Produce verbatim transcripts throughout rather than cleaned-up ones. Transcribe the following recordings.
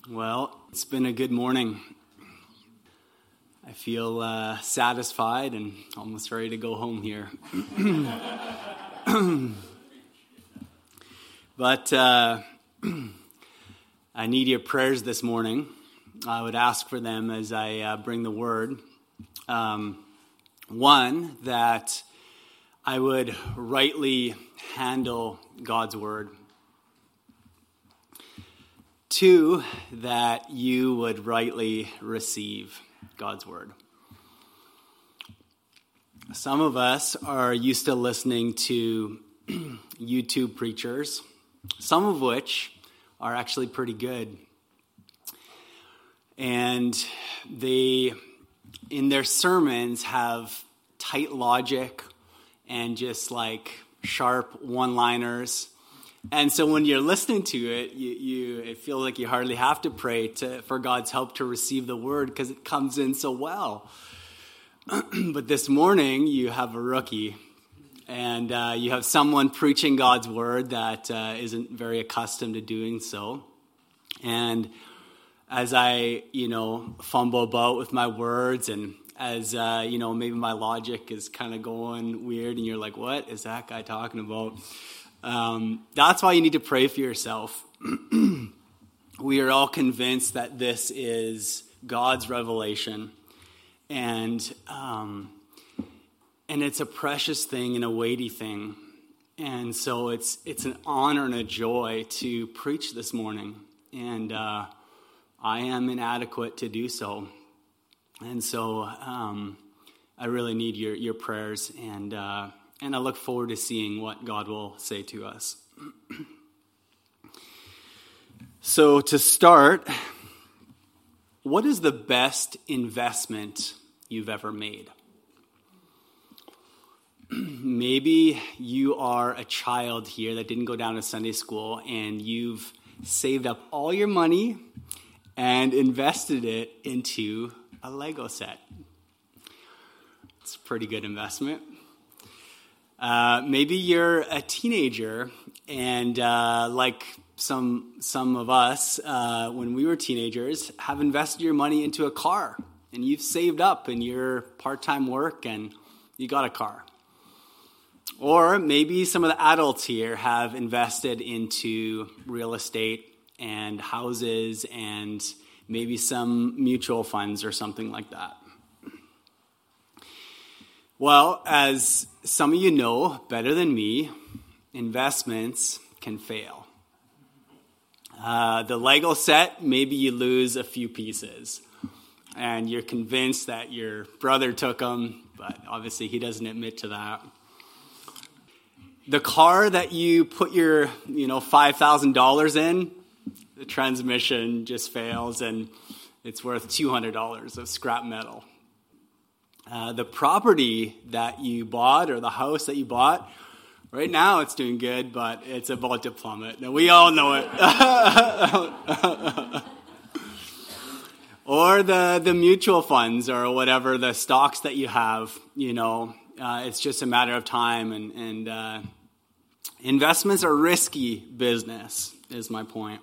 Well, it's been a good morning. I feel uh, satisfied and almost ready to go home here. But uh, I need your prayers this morning. I would ask for them as I uh, bring the word. Um, one, that I would rightly handle God's word. Two, that you would rightly receive God's word. Some of us are used to listening to YouTube preachers, some of which are actually pretty good. And they, in their sermons, have tight logic and just like sharp one-liners. And so when you're listening to it, you, you it feels like you hardly have to pray to, for God's help to receive the word because it comes in so well. But this morning, you have a rookie, and uh, you have someone preaching God's word that uh, isn't very accustomed to doing so. And as I, you know, fumble about with my words, and as, uh, you know, maybe my logic is kind of going weird, and you're like, what is that guy talking about? Um, that's why you need to pray for yourself. We are all convinced that this is God's revelation, and um, and it's a precious thing and a weighty thing, and so it's it's an honor and a joy to preach this morning, and uh, I am inadequate to do so, and so um, I really need your your prayers and. Uh, And I look forward to seeing what God will say to us. So to start, what is the best investment you've ever made? Maybe you are a child here that didn't go down to Sunday school and you've saved up all your money and invested it into a Lego set. It's a pretty good investment. Uh, maybe you're a teenager, and uh, like some some of us, uh, when we were teenagers, have invested your money into a car, and you've saved up in your part-time work, and you got a car. Or maybe some of the adults here have invested into real estate and houses and maybe some mutual funds or something like that. Well, as some of you know better than me, investments can fail. Uh, the Lego set, maybe you lose a few pieces, and you're convinced that your brother took them, but obviously he doesn't admit to that. The car that you put your, you know, five thousand dollars in, the transmission just fails, and it's worth two hundred dollars of scrap metal. Uh, the property that you bought or the house that you bought, right now it's doing good, but it's about to plummet. Now, we all know it. Or the, the mutual funds or whatever, the stocks that you have, you know, uh, it's just a matter of time. And, and uh, investments are risky business, is my point.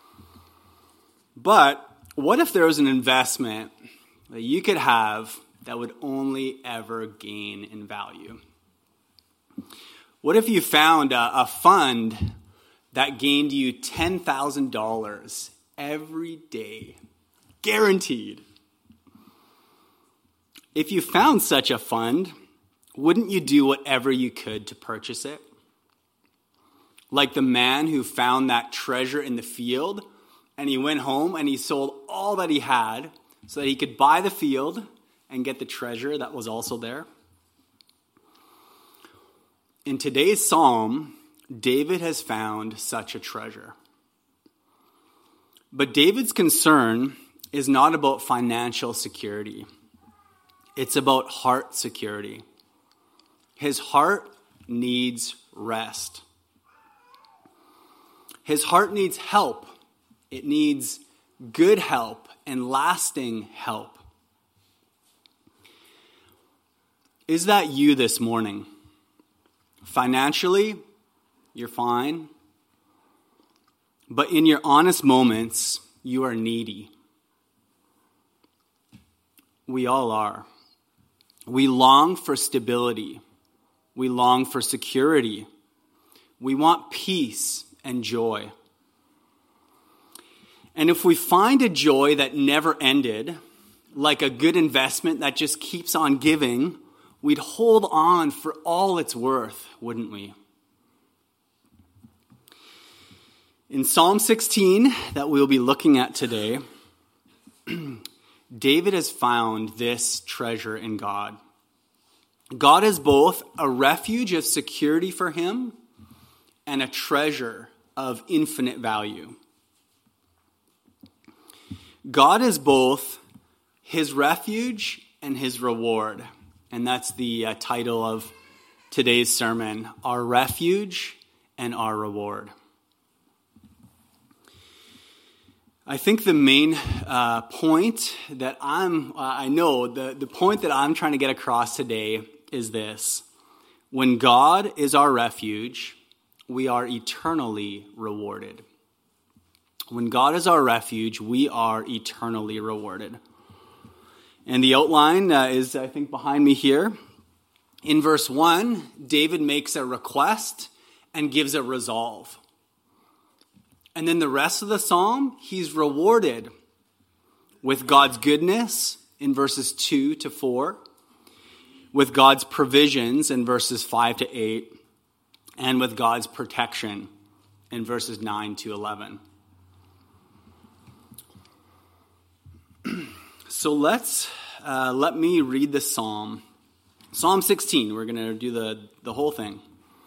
But what if there was an investment that you could have that would only ever gain in value? What if you found a, a fund that gained you ten thousand dollars every day, guaranteed? If you found such a fund, wouldn't you do whatever you could to purchase it? Like the man who found that treasure in the field, and he went home and he sold all that he had so that he could buy the field and get the treasure that was also there. In today's psalm, David has found such a treasure. But David's concern is not about financial security. It's about heart security. His heart needs rest. His heart needs help. It needs good help and lasting help. Is that you this morning? Financially, you're fine. But in your honest moments, you are needy. We all are. We long for stability. We long for security. We want peace and joy. And if we find a joy that never ended, like a good investment that just keeps on giving, we'd hold on for all it's worth, wouldn't we? In Psalm sixteen, that we'll be looking at today, David has found this treasure in God. God is both a refuge of security for him and a treasure of infinite value. God is both his refuge and his reward. And that's the uh, title of today's sermon, Our Refuge and Our Reward. I think the main uh, point that I'm, uh, I know, the, the point that I'm trying to get across today is this. When God is our refuge, we are eternally rewarded. When God is our refuge, we are eternally rewarded. And the outline uh, is, I think, behind me here. In verse one, David makes a request and gives a resolve. And then the rest of the psalm, he's rewarded with God's goodness in verses two to four, with God's provisions in verses five to eight, and with God's protection in verses nine to eleven. So let's, uh, let me read the psalm. Psalm sixteen, we're going to do the, the whole thing.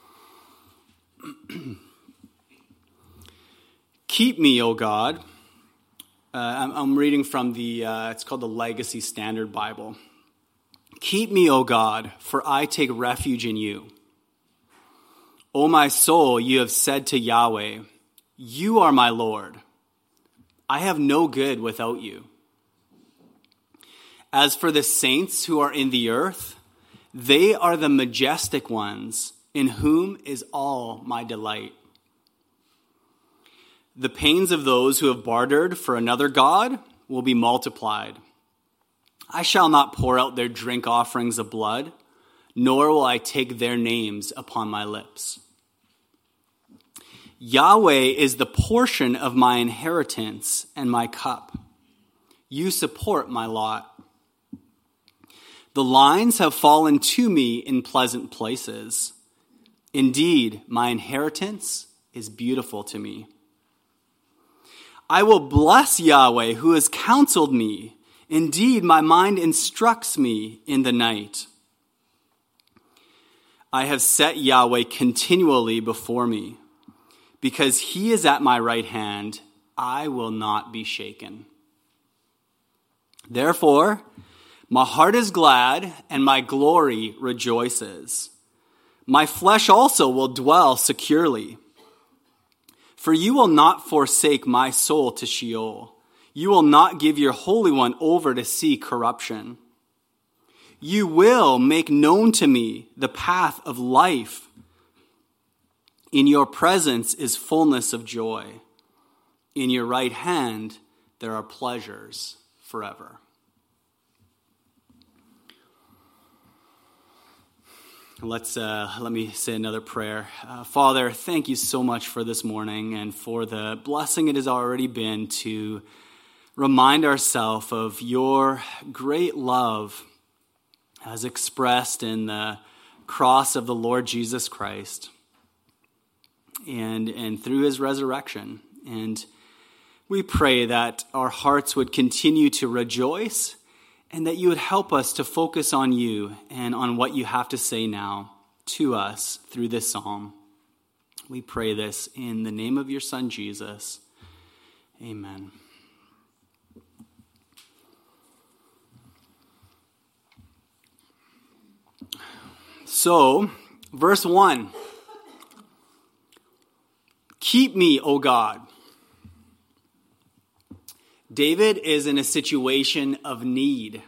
Keep me, O God. Uh, I'm, I'm reading from the, uh, it's called the Legacy Standard Bible. Keep me, O God, for I take refuge in you. O my soul, you have said to Yahweh, you are my Lord. I have no good without you. As for the saints who are in the earth, they are the majestic ones, in whom is all my delight. The pains of those who have bartered for another god will be multiplied. I shall not pour out their drink offerings of blood, nor will I take their names upon my lips. Yahweh is the portion of my inheritance and my cup. You support my lot. The lines have fallen to me in pleasant places. Indeed, my inheritance is beautiful to me. I will bless Yahweh, who has counseled me. Indeed, my mind instructs me in the night. I have set Yahweh continually before me. Because he is at my right hand, I will not be shaken. Therefore, my heart is glad, and my glory rejoices. My flesh also will dwell securely. For you will not forsake my soul to Sheol. You will not give your Holy One over to see corruption. You will make known to me the path of life. In your presence is fullness of joy. In your right hand there are pleasures forever. Let's uh, let me say another prayer. Uh, Father, thank you so much for this morning and for the blessing it has already been to remind ourselves of your great love as expressed in the cross of the Lord Jesus Christ and, and through his resurrection. And we pray that our hearts would continue to rejoice and that you would help us to focus on you and on what you have to say now to us through this psalm. We pray this in the name of your Son, Jesus. Amen. So, verse one. Keep me, O God. David is in a situation of need.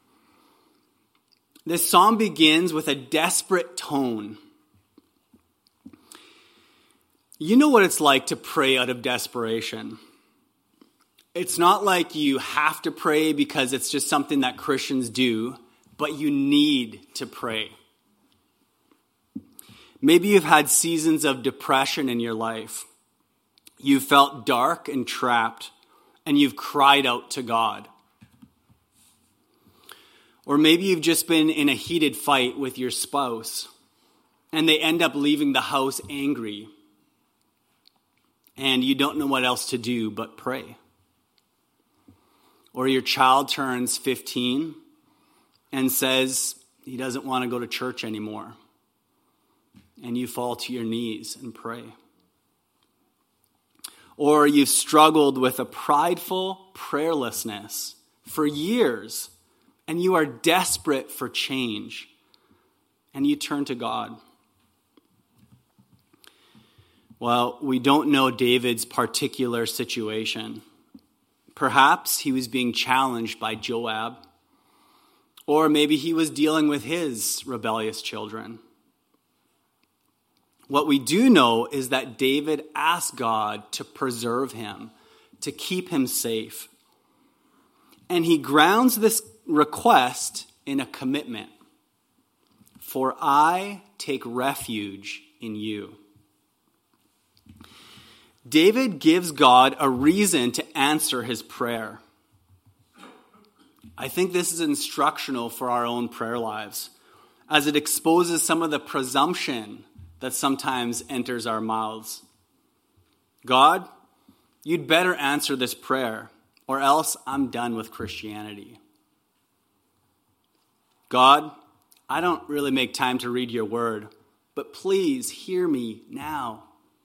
This psalm begins with a desperate tone. You know what it's like to pray out of desperation. It's not like you have to pray because it's just something that Christians do, but you need to pray. Maybe you've had seasons of depression in your life. You felt dark and trapped, and you've cried out to God. Or maybe you've just been in a heated fight with your spouse, and they end up leaving the house angry, and you don't know what else to do but pray. Or your child turns fifteen and says he doesn't want to go to church anymore, and you fall to your knees and pray. Or you've struggled with a prideful prayerlessness for years, and you are desperate for change, and you turn to God. Well, we don't know David's particular situation. Perhaps he was being challenged by Joab, or maybe he was dealing with his rebellious children. What we do know is that David asked God to preserve him, to keep him safe. And he grounds this request in a commitment. For I take refuge in you. David gives God a reason to answer his prayer. I think this is instructional for our own prayer lives, as it exposes some of the presumption that sometimes enters our mouths. God, you'd better answer this prayer, or else I'm done with Christianity. God, I don't really make time to read your word, but please hear me now.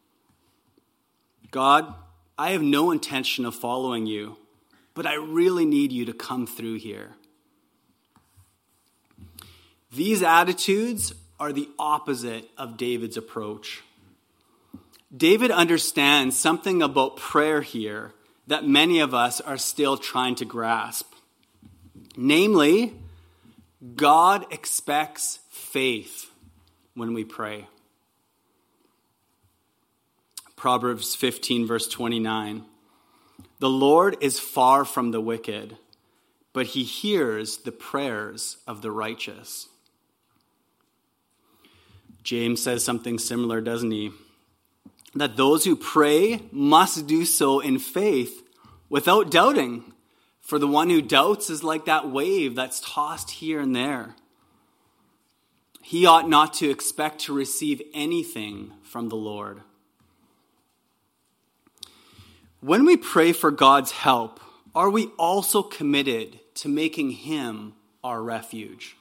God, I have no intention of following you, but I really need you to come through here. These attitudes are the opposite of David's approach. David understands something about prayer here that many of us are still trying to grasp. Namely, God expects faith when we pray. Proverbs fifteen, verse twenty-nine. The Lord is far from the wicked, but he hears the prayers of the righteous. James says something similar, doesn't he? That those who pray must do so in faith without doubting. For the one who doubts is like that wave that's tossed here and there. He ought not to expect to receive anything from the Lord. When we pray for God's help, are we also committed to making him our refuge?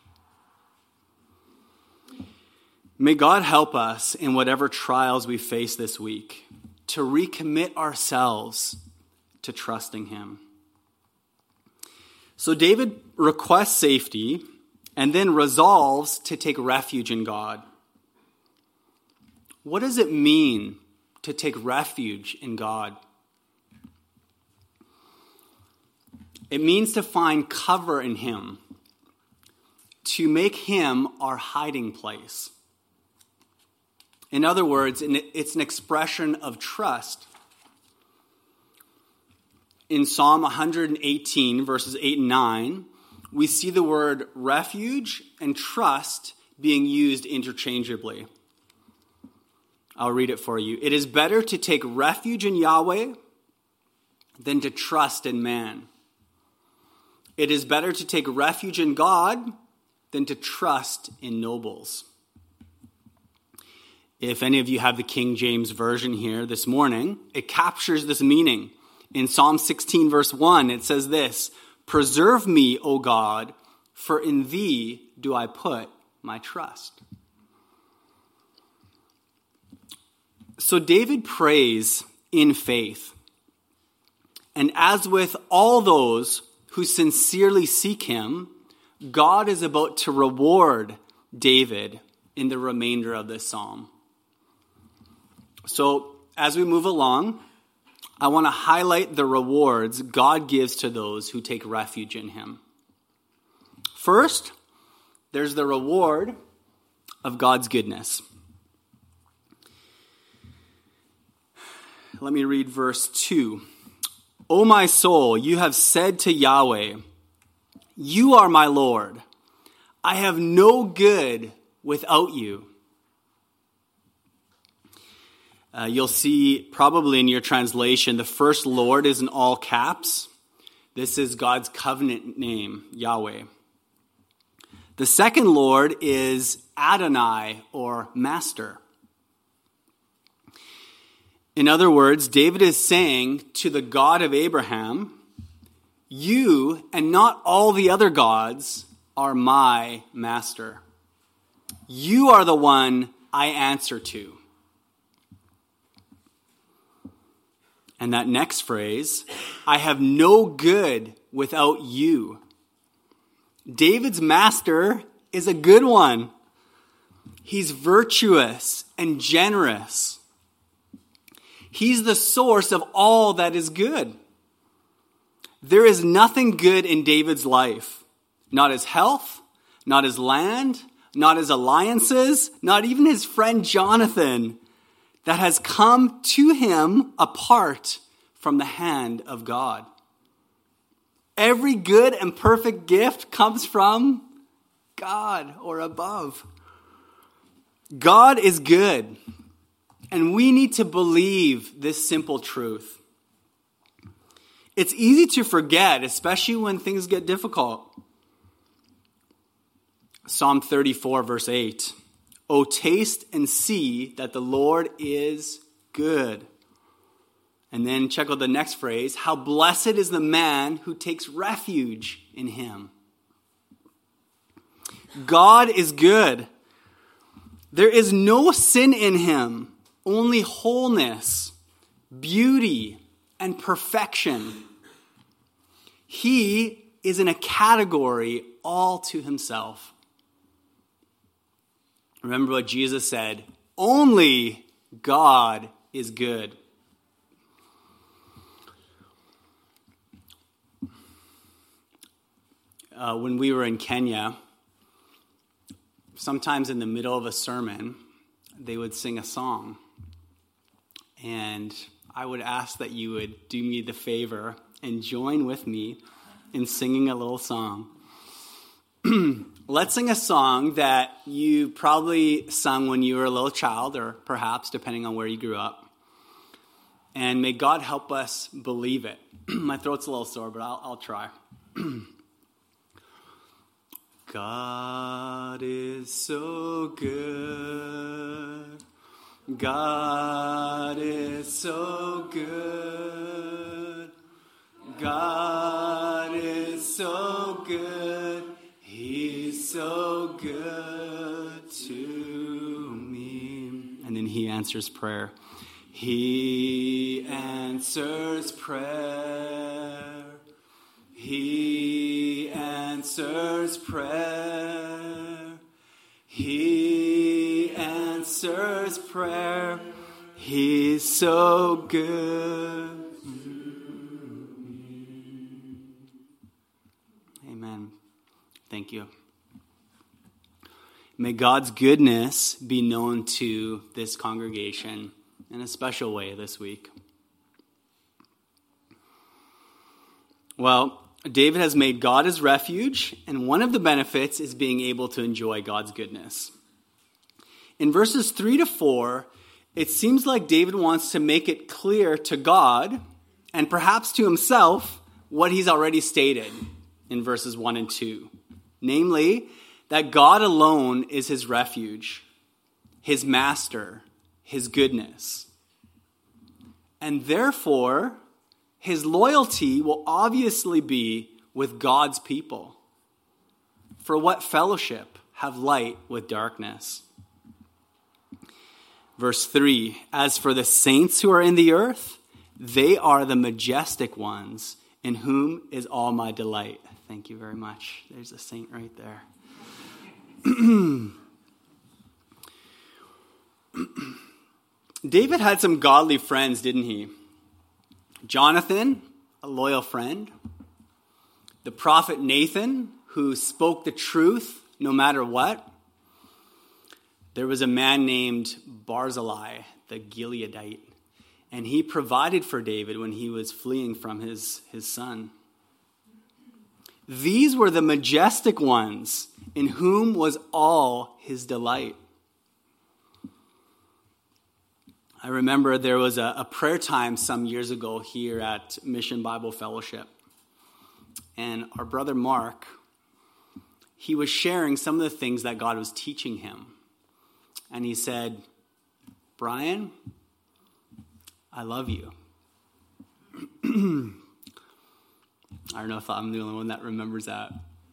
May God help us in whatever trials we face this week to recommit ourselves to trusting him. So David requests safety and then resolves to take refuge in God. What does it mean to take refuge in God? It means to find cover in him, to make him our hiding place. In other words, it's an expression of trust. In Psalm one eighteen, verses eight and nine, we see the word refuge and trust being used interchangeably. I'll read it for you. It is better to take refuge in Yahweh than to trust in man. It is better to take refuge in God than to trust in nobles. If any of you have the King James Version here this morning, it captures this meaning. In Psalm sixteen, verse one, it says this, "Preserve me, O God, for in thee do I put my trust." So David prays in faith. And as with all those who sincerely seek him, God is about to reward David in the remainder of this psalm. So as we move along, I want to highlight the rewards God gives to those who take refuge in him. First, there's the reward of God's goodness. Let me read verse two. O my soul, you have said to Yahweh, you are my Lord. I have no good without you. Uh, you'll see probably in your translation, the first Lord is in all caps. This is God's covenant name, Yahweh. The second Lord is Adonai, or Master. In other words, David is saying to the God of Abraham, you and not all the other gods are my master. You are the one I answer to. And that next phrase, I have no good without you. David's master is a good one. He's virtuous and generous. He's the source of all that is good. There is nothing good in David's life. Not his health, not his land, not his alliances, not even his friend Jonathan, that has come to him apart from the hand of God. Every good and perfect gift comes from God or above. God is good, and we need to believe this simple truth. It's easy to forget, especially when things get difficult. Psalm thirty-four, verse eight. O taste and see that the Lord is good. And then check out the next phrase. How blessed is the man who takes refuge in him. God is good. There is no sin in him, only wholeness, beauty, and perfection. He is in a category all to himself. Remember what Jesus said, only God is good. Uh, when we were in Kenya, sometimes in the middle of a sermon, they would sing a song. And I would ask that you would do me the favor and join with me in singing a little song. Let's sing a song that you probably sung when you were a little child, or perhaps depending on where you grew up. And may God help us believe it. My throat's a little sore, but I'll, I'll try. God is so good. God is so good. God is so good. He's so good to me. And then he answers prayer. He answers prayer. He answers prayer. He answers prayer. He's so good. Amen. Thank you. May God's goodness be known to this congregation in a special way this week. Well, David has made God his refuge, and one of the benefits is being able to enjoy God's goodness. In verses three to four, it seems like David wants to make it clear to God, and perhaps to himself, what he's already stated in verses one and two. Namely, that God alone is his refuge, his master, his goodness. And therefore, his loyalty will obviously be with God's people. For what fellowship have light with darkness? Verse three, as for the saints who are in the earth, they are the majestic ones in whom is all my delight. Thank you very much. There's a saint right there. David had some godly friends, didn't he? Jonathan, a loyal friend. The prophet Nathan, who spoke the truth no matter what. There was a man named Barzillai, the Gileadite, And he provided for David when he was fleeing from his, his son. These were the majestic ones in whom was all his delight. I remember there was a, a prayer time some years ago here at Mission Bible Fellowship. And our brother Mark, he was sharing some of the things that God was teaching him. And he said, Brian, I love you. I don't know if I'm the only one that remembers that.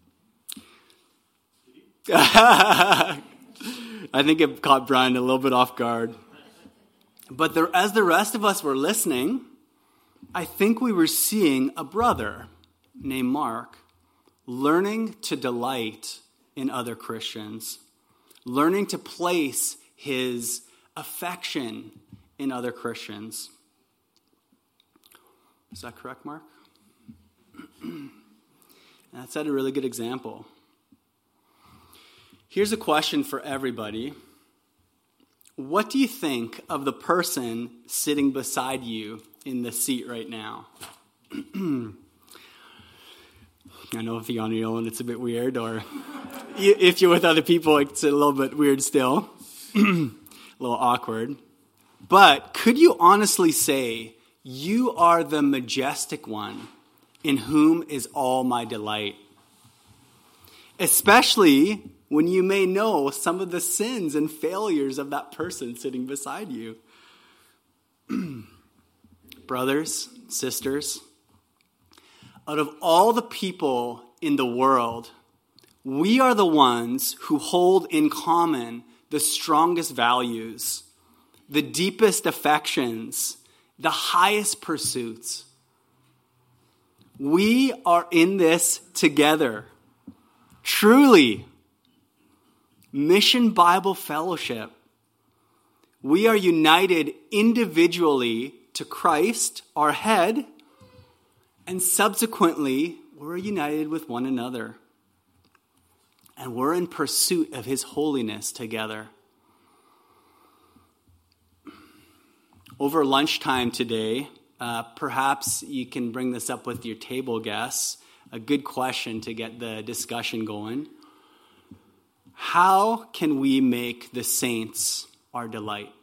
I think it caught Brian a little bit off guard. But the, as the rest of us were listening, I think we were seeing a brother named Mark learning to delight in other Christians, learning to place his affection in other Christians. Is that correct, Mark? That set a really good example. Here's a question for everybody. What do you think of the person sitting beside you in the seat right now? I know if you're on your own, it's a bit weird, or if you're with other people, it's a little bit weird still, a little awkward. But could you honestly say, you are the majestic one in whom is all my delight? Especially when you may know some of the sins and failures of that person sitting beside you. Brothers, sisters, out of all the people in the world, we are the ones who hold in common the strongest values, the deepest affections, the highest pursuits. We are in this together. Truly, Mission Bible Fellowship, we are united individually to Christ, our head, and subsequently, we're united with one another. And we're in pursuit of his holiness together. Over lunchtime today, uh, perhaps you can bring this up with your table guests. A good question to get the discussion going. How can we make the saints our delight?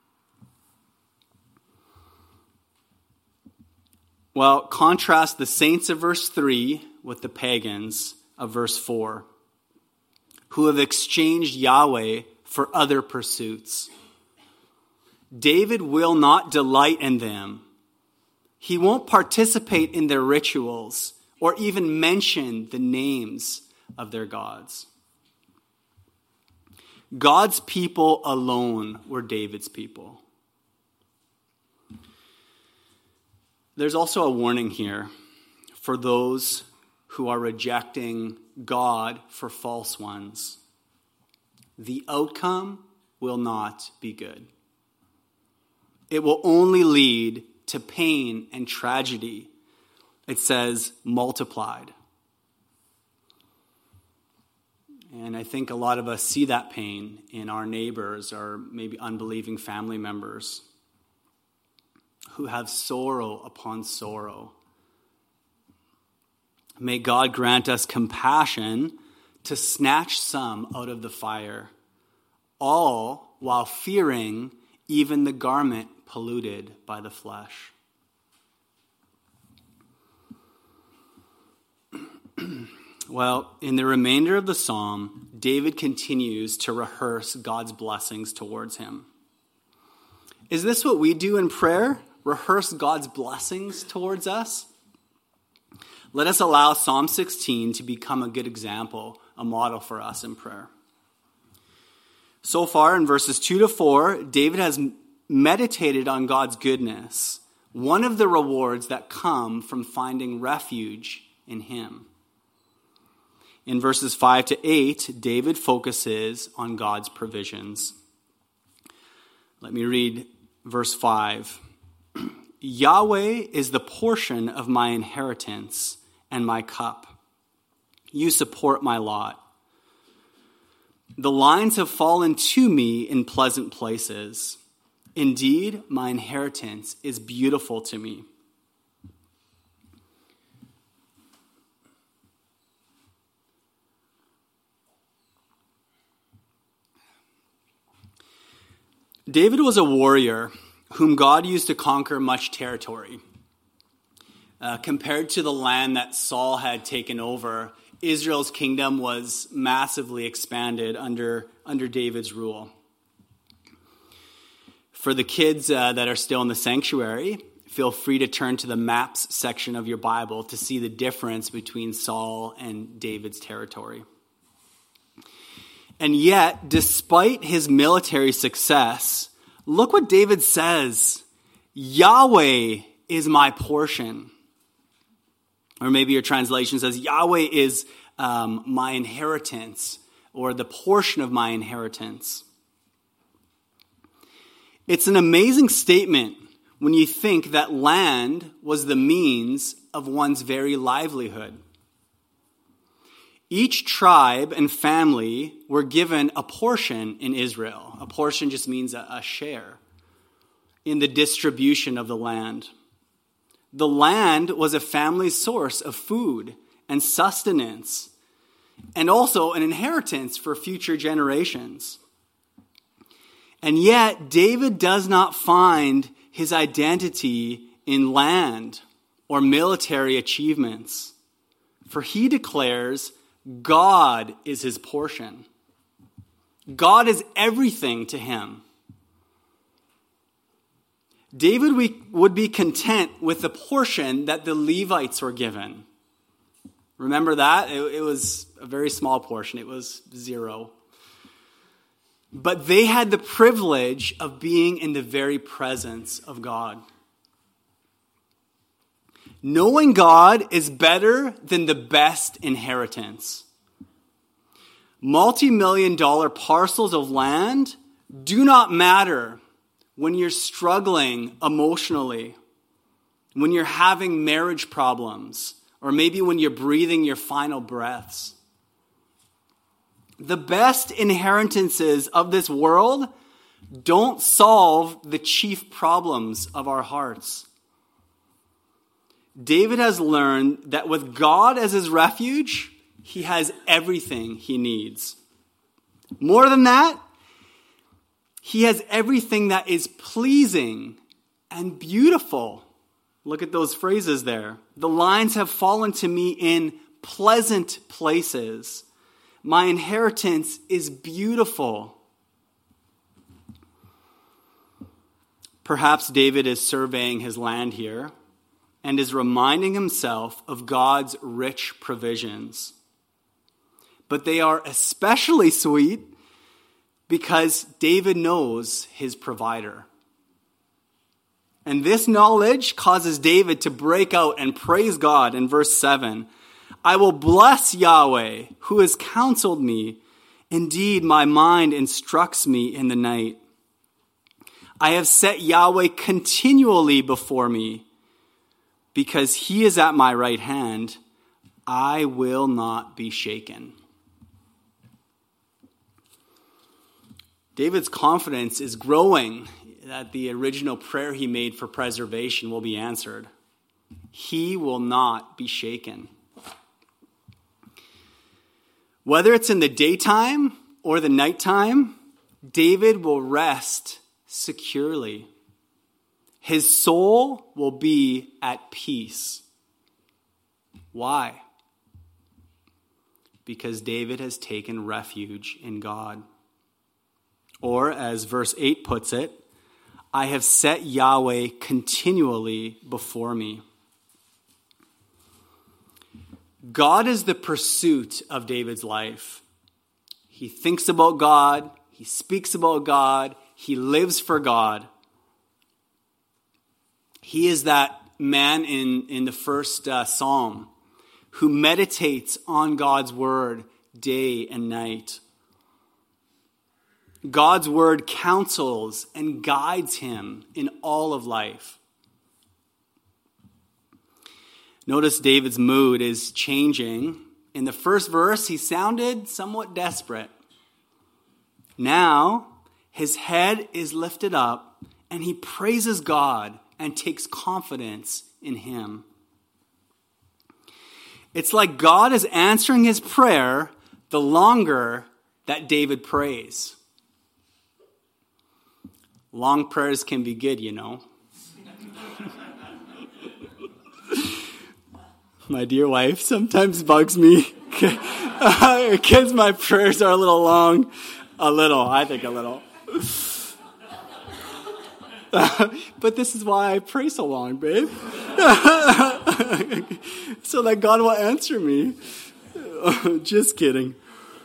Well, contrast the saints of verse three with the pagans of verse four, who have exchanged Yahweh for other pursuits. David will not delight in them. He won't participate in their rituals or even mention the names of their gods. God's people alone were David's people. There's also a warning here for those who are rejecting God for false ones. The outcome will not be good. It will only lead to pain and tragedy. It says multiplied. And I think a lot of us see that pain in our neighbors or maybe unbelieving family members who have sorrow upon sorrow. May God grant us compassion to snatch some out of the fire, all while fearing even the garment polluted by the flesh. Well, in the remainder of the psalm, David continues to rehearse God's blessings towards him. Is this what we do in prayer? Rehearse God's blessings towards us? Let us allow Psalm sixteen to become a good example, a model for us in prayer. So far in verses two to four, David has meditated on God's goodness, one of the rewards that come from finding refuge in him. In verses five to eight, David focuses on God's provisions. Let me read verse five. Yahweh is the portion of my inheritance and my cup. You support my lot. The lines have fallen to me in pleasant places. Indeed, my inheritance is beautiful to me. David was a warrior whom God used to conquer much territory. Uh, compared to the land that Saul had taken over, Israel's kingdom was massively expanded under, under David's rule. For the kids uh, that are still in the sanctuary, feel free to turn to the maps section of your Bible to see the difference between Saul and David's territory. And yet, despite his military success, look what David says. Yahweh is my portion. Or maybe your translation says, Yahweh is um, my inheritance, or the portion of my inheritance. It's an amazing statement when you think that land was the means of one's very livelihood. Each tribe and family were given a portion in Israel. A portion just means a, a share in the distribution of the land. The land was a family's source of food and sustenance, and also an inheritance for future generations. And yet, David does not find his identity in land or military achievements, for he declares God is his portion. God is everything to him. David would be content with the portion that the Levites were given. Remember that? It, it was a very small portion. It was zero. But they had the privilege of being in the very presence of God. Knowing God is better than the best inheritance. Multi-million dollar parcels of land do not matter when you're struggling emotionally, when you're having marriage problems, or maybe when you're breathing your final breaths. The best inheritances of this world don't solve the chief problems of our hearts. David has learned that with God as his refuge, he has everything he needs. More than that, he has everything that is pleasing and beautiful. Look at those phrases there. The lines have fallen to me in pleasant places. My inheritance is beautiful. Perhaps David is surveying his land here and is reminding himself of God's rich provisions. But they are especially sweet because David knows his provider. And this knowledge causes David to break out and praise God in verse seven. I will bless Yahweh, who has counseled me. Indeed, my mind instructs me in the night. I have set Yahweh continually before me. Because he is at my right hand, I will not be shaken. David's confidence is growing that the original prayer he made for preservation will be answered. He will not be shaken. Whether it's in the daytime or the nighttime, David will rest securely. His soul will be at peace. Why? Because David has taken refuge in God. Or, as verse eight puts it, I have set Yahweh continually before me. God is the pursuit of David's life. He thinks about God. He speaks about God. He lives for God. He is that man in, in the first uh, psalm who meditates on God's word day and night. God's word counsels and guides him in all of life. Notice David's mood is changing. In the first verse, he sounded somewhat desperate. Now, his head is lifted up and he praises God and takes confidence in him. It's like God is answering his prayer the longer that David prays. Long prayers can be good, you know. My dear wife sometimes bugs me because my prayers are a little long. A little, I think a little. But this is why I pray so long, babe. So that God will answer me. Just kidding.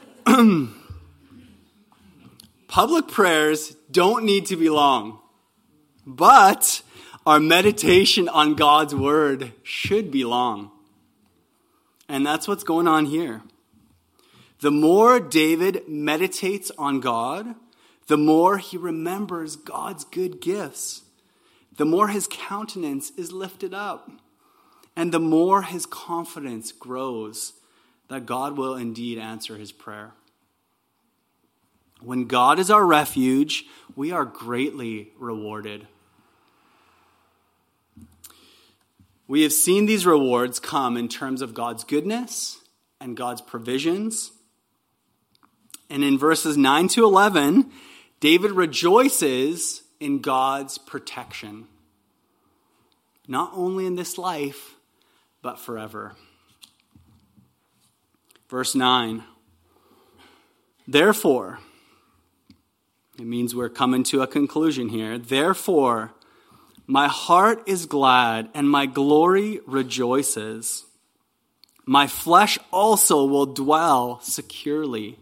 Public prayers don't need to be long, but our meditation on God's word should be long. And that's what's going on here. The more David meditates on God, the more he remembers God's good gifts, the more his countenance is lifted up, and the more his confidence grows that God will indeed answer his prayer. When God is our refuge, we are greatly rewarded. We have seen these rewards come in terms of God's goodness and God's provisions. And in verses nine to eleven, David rejoices in God's protection. Not only in this life, but forever. Verse nine. Therefore, it means we're coming to a conclusion here. Therefore, my heart is glad and my glory rejoices. My flesh also will dwell securely.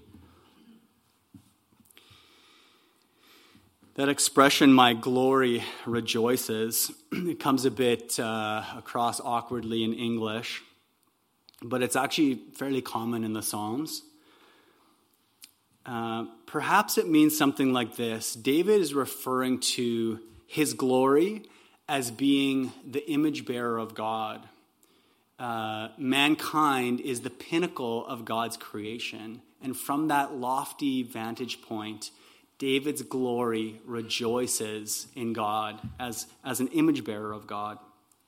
That expression, my glory rejoices, it comes a bit uh, across awkwardly in English, but it's actually fairly common in the Psalms. Uh, perhaps it means something like this. David is referring to his glory as being the image bearer of God. Uh, mankind is the pinnacle of God's creation. And from that lofty vantage point, David's glory rejoices in God as, as an image bearer of God.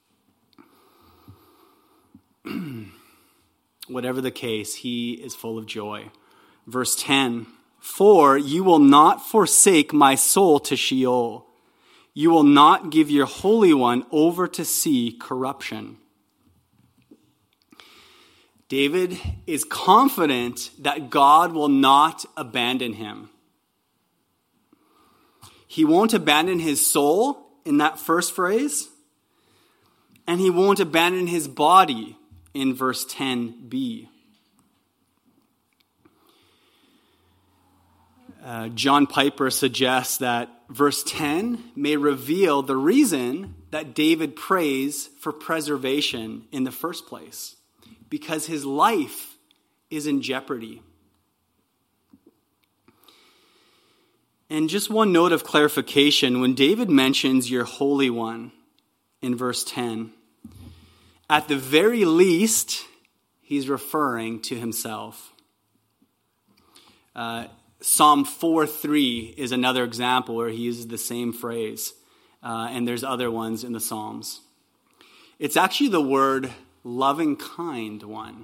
Whatever the case, he is full of joy. Verse ten, for you will not forsake my soul to Sheol. You will not give your Holy One over to see corruption. David is confident that God will not abandon him. He won't abandon his soul in that first phrase, and he won't abandon his body in verse ten b. Uh, John Piper suggests that verse ten may reveal the reason that David prays for preservation in the first place, because his life is in jeopardy. And just one note of clarification, when David mentions your Holy One in verse ten, at the very least, he's referring to himself. Uh, Psalm four three is another example where he uses the same phrase, uh, and there's other ones in the Psalms. It's actually the word loving kind one,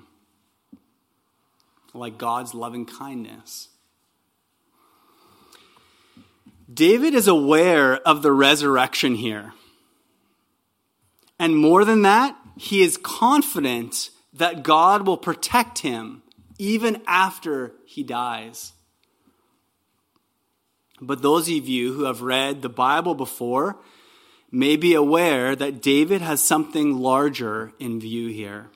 like God's loving kindness. David is aware of the resurrection here. And more than that, he is confident that God will protect him even after he dies. But those of you who have read the Bible before may be aware that David has something larger in view here.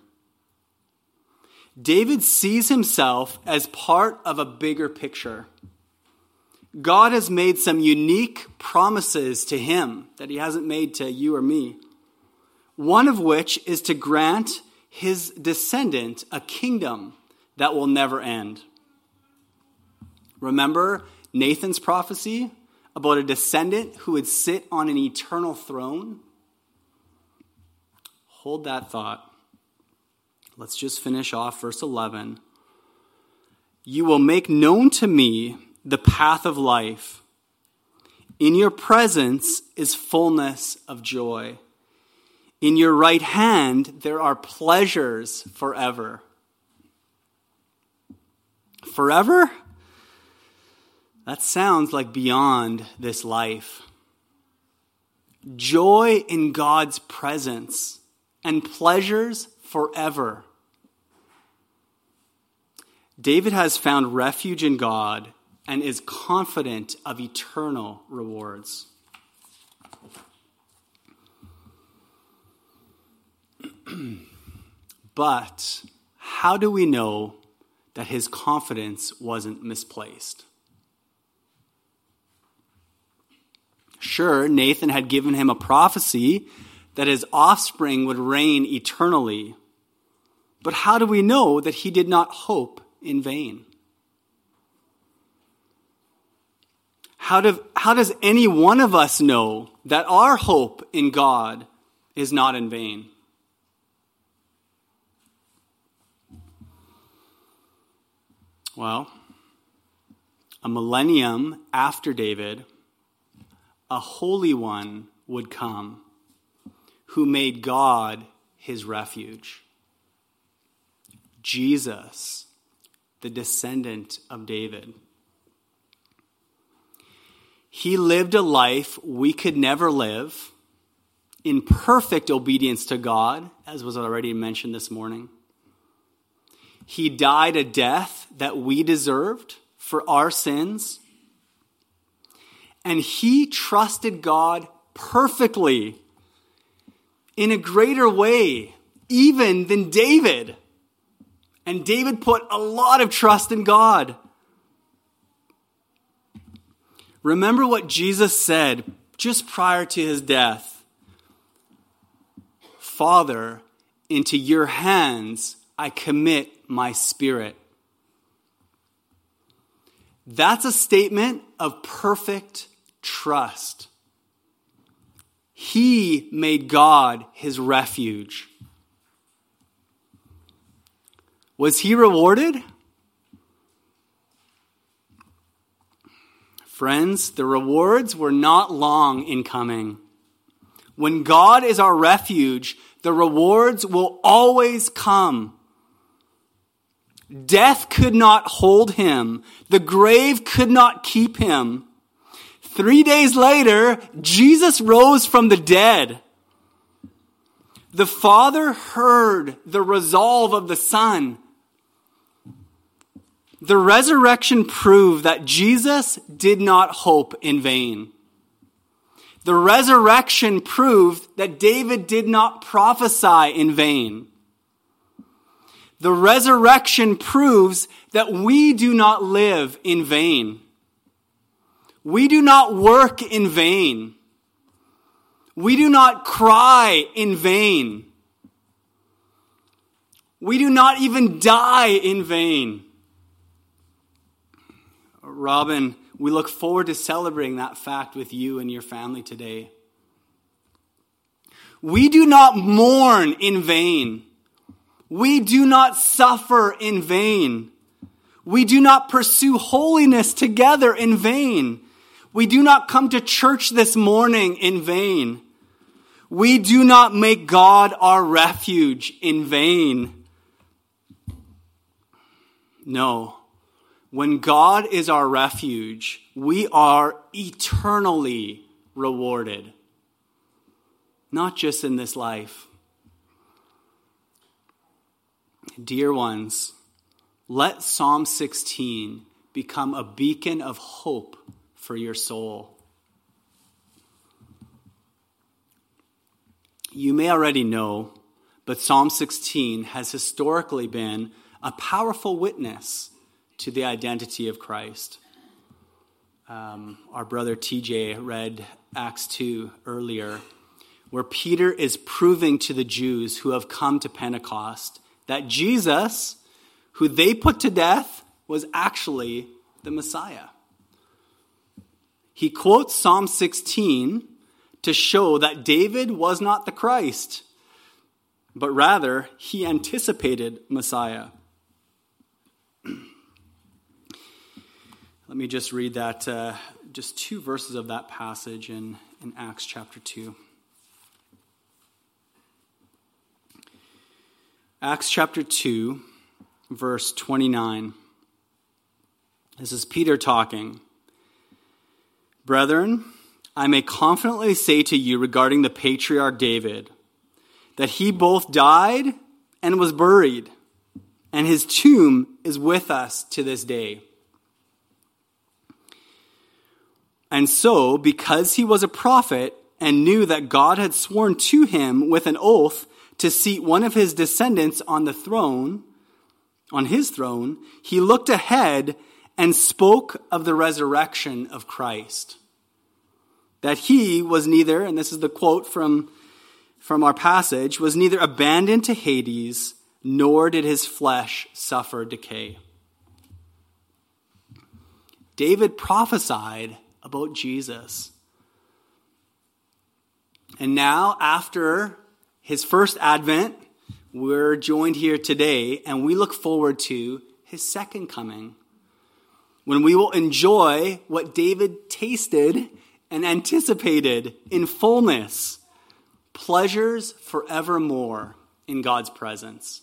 David sees himself as part of a bigger picture. God has made some unique promises to him that he hasn't made to you or me. One of which is to grant his descendant a kingdom that will never end. Remember Nathan's prophecy about a descendant who would sit on an eternal throne? Hold that thought. Let's just finish off verse eleven. You will make known to me the path of life. In your presence is fullness of joy. In your right hand there are pleasures forever. Forever? That sounds like beyond this life. Joy in God's presence and pleasures forever. David has found refuge in God and is confident of eternal rewards. But how do we know that his confidence wasn't misplaced? Sure, Nathan had given him a prophecy that his offspring would reign eternally. But how do we know that he did not hope in vain? How, do, how does any one of us know that our hope in God is not in vain? Well, a millennium after David, a holy one would come who made God his refuge. Jesus, the descendant of David. He lived a life we could never live in perfect obedience to God, as was already mentioned this morning. He died a death that we deserved for our sins. And he trusted God perfectly in a greater way, even than David. And David put a lot of trust in God. Remember what Jesus said just prior to his death. Father, into your hands I commit my spirit. That's a statement of perfect trust. He made God his refuge. Was he rewarded? Friends, the rewards were not long in coming. When God is our refuge, the rewards will always come. Death could not hold him. The grave could not keep him. Three days later, Jesus rose from the dead. The Father heard the resolve of the Son. The resurrection proved that Jesus did not hope in vain. The resurrection proved that David did not prophesy in vain. The resurrection proves that we do not live in vain. We do not work in vain. We do not cry in vain. We do not even die in vain. Robin, we look forward to celebrating that fact with you and your family today. We do not mourn in vain. We do not suffer in vain. We do not pursue holiness together in vain. We do not come to church this morning in vain. We do not make God our refuge in vain. No. When God is our refuge, we are eternally rewarded. Not just in this life. Dear ones, let Psalm sixteen become a beacon of hope for your soul. You may already know, but Psalm sixteen has historically been a powerful witness to the identity of Christ. Um, our brother T J read Acts two earlier, where Peter is proving to the Jews who have come to Pentecost that Jesus, who they put to death, was actually the Messiah. He quotes Psalm sixteen to show that David was not the Christ, but rather he anticipated Messiah. Let me just read that uh, just two verses of that passage in, in Acts chapter two. Acts chapter two, verse twenty-nine. This is Peter talking. Brethren, I may confidently say to you regarding the patriarch David, that he both died and was buried, and his tomb is with us to this day. And so, because he was a prophet and knew that God had sworn to him with an oath to seat one of his descendants on the throne, on his throne, he looked ahead and spoke of the resurrection of Christ. That he was neither, and this is the quote from, from our passage, was neither abandoned to Hades, nor did his flesh suffer decay. David prophesied about Jesus. And now, after his first advent, we're joined here today, and we look forward to his second coming, when we will enjoy what David tasted and anticipated in fullness, pleasures forevermore in God's presence.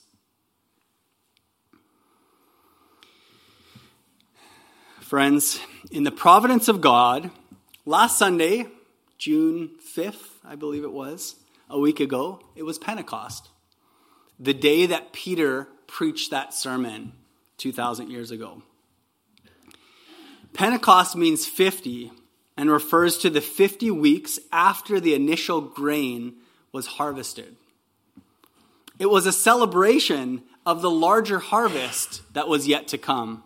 Friends, in the providence of God, last Sunday, June fifth, I believe it was, a week ago, it was Pentecost, the day that Peter preached that sermon two thousand years ago. Pentecost means fifty, and refers to the fifty weeks after the initial grain was harvested. It was a celebration of the larger harvest that was yet to come.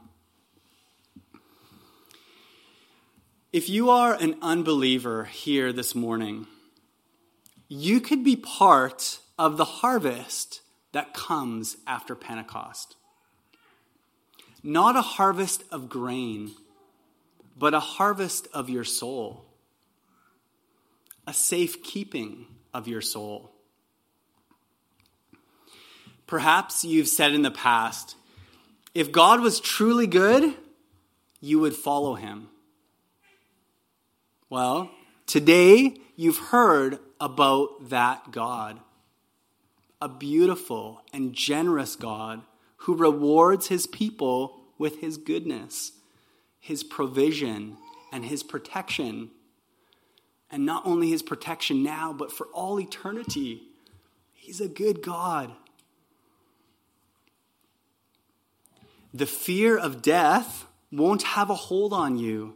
If you are an unbeliever here this morning, you could be part of the harvest that comes after Pentecost. Not a harvest of grain, but a harvest of your soul, a safekeeping of your soul. Perhaps you've said in the past, if God was truly good, you would follow him. Well, today you've heard about that God, a beautiful and generous God who rewards his people with his goodness, his provision, and his protection. And not only his protection now, but for all eternity. He's a good God. The fear of death won't have a hold on you.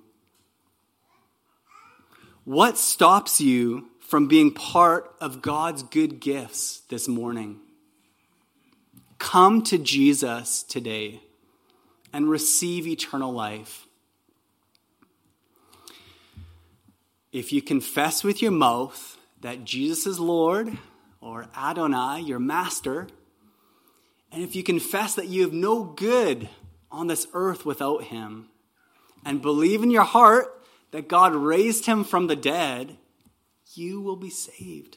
What stops you from being part of God's good gifts this morning? Come to Jesus today and receive eternal life. If you confess with your mouth that Jesus is Lord, or Adonai, your master, and if you confess that you have no good on this earth without him, and believe in your heart that God raised him from the dead, you will be saved.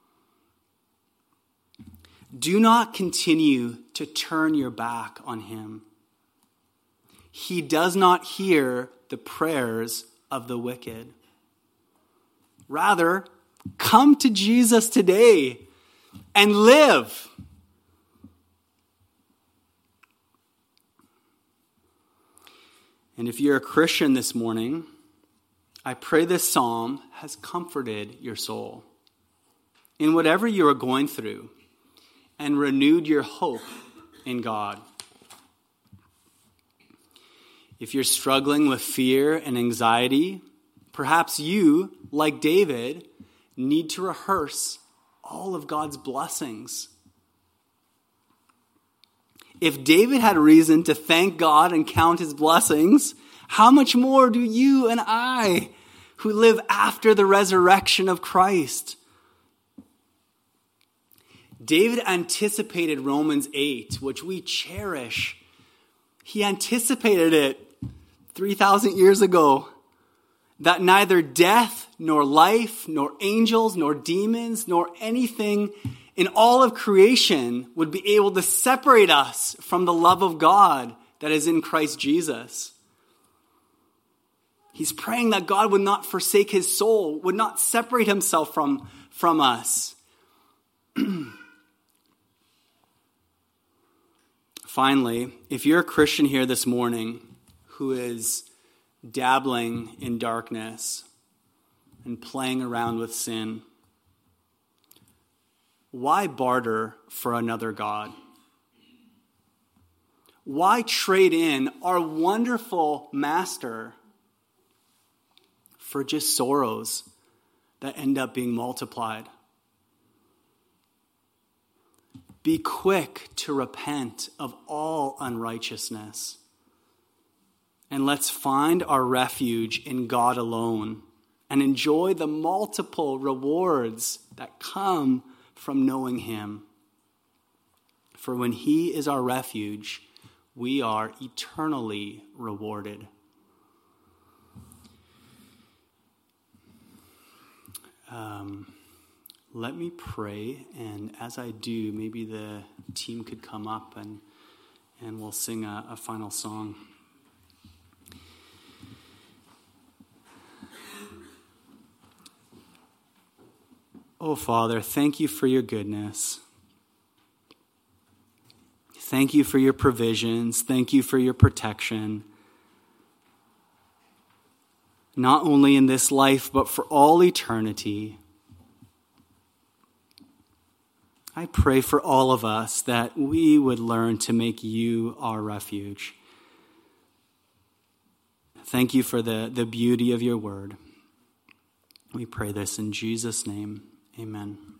Do not continue to turn your back on him. He does not hear the prayers of the wicked. Rather, come to Jesus today and live. And if you're a Christian this morning, I pray this psalm has comforted your soul in whatever you are going through and renewed your hope in God. If you're struggling with fear and anxiety, perhaps you, like David, need to rehearse all of God's blessings. If David had reason to thank God and count his blessings, how much more do you and I, who live after the resurrection of Christ? David anticipated Romans eight, which we cherish. He anticipated it three thousand years ago, that neither death, nor life, nor angels, nor demons, nor anything in all of creation would be able to separate us from the love of God that is in Christ Jesus. He's praying that God would not forsake his soul, would not separate himself from, from us. Finally, if you're a Christian here this morning who is dabbling in darkness and playing around with sin, why barter for another god? Why trade in our wonderful master for just sorrows that end up being multiplied? Be quick to repent of all unrighteousness. And let's find our refuge in God alone and enjoy the multiple rewards that come from knowing him. For when he is our refuge, we are eternally rewarded. Um, let me pray, and as I do, maybe the team could come up and, and we'll sing a, a final song. Oh, Father, thank you for your goodness. Thank you for your provisions. Thank you for your protection. Not only in this life, but for all eternity. I pray for all of us that we would learn to make you our refuge. Thank you for the, the beauty of your word. We pray this in Jesus' name. Amen.